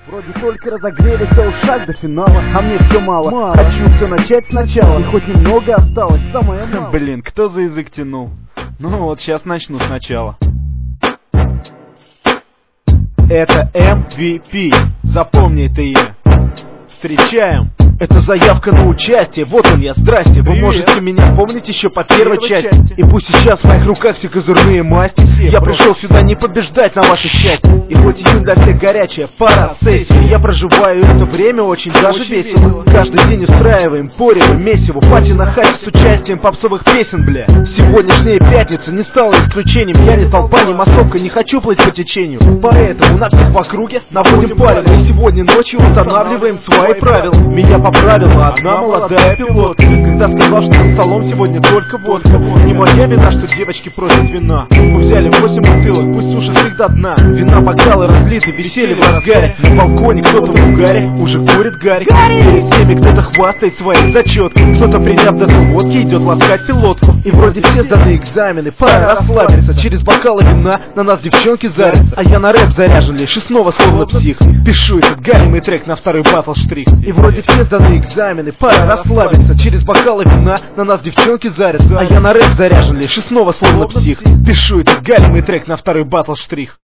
Вроде только разогрелись, а уж шаг до финала, а мне все мало. Хочу все начать сначала, и хоть немного осталось, самое мало. Блин, кто за язык тянул? Ну вот, сейчас начну сначала. Это MVP, запомни это имя. Встречаем. Это заявка на участие, вот он я, здрасте. Вы можете меня помнить еще по первой части. И пусть сейчас в моих руках все козырные масти. Я пришел сюда не побеждать на ваше счастье. И хоть июнь для всех горячая пара сессий, я проживаю это время очень даже весело. Каждый день устраиваем порево, месиво, пати на хате с участием попсовых песен, бля. Сегодняшняя пятница не стала исключением. Я не толпа, не массовка, не хочу плыть по течению. Поэтому на всех в округе наводим палево. И сегодня ночью устанавливаем свои правила. Меня поправила одна молодая пилотка, когда сказал, что за столом сегодня только водка. Не моя вина, что девочки просят вина. Мы взяли 8 бутылок, пусть сушат их до дна. Вина бокалы разлиты, веселье в разгаре. На балконе кто-то в угаре, уже курит гарик. Перед всеми кто-то хвастает своей зачеткой. Кто-то, приняв дозу водки, идет ласкать пилотку. И вроде все сданы экзамены, пора расслабиться. Через бокалы вина на нас девчонки зарятся. А я на рэп заряжен лишь и снова словно псих. Пишу этот галимый трек на второй батл штрих. И вроде все сданы экзамены, пора расслабиться. Через бокалы вина на нас девчонки зарятся. А я на рэп заряжен лишь и снова словно псих. Пишу этот галимый трек на второй батл штрих.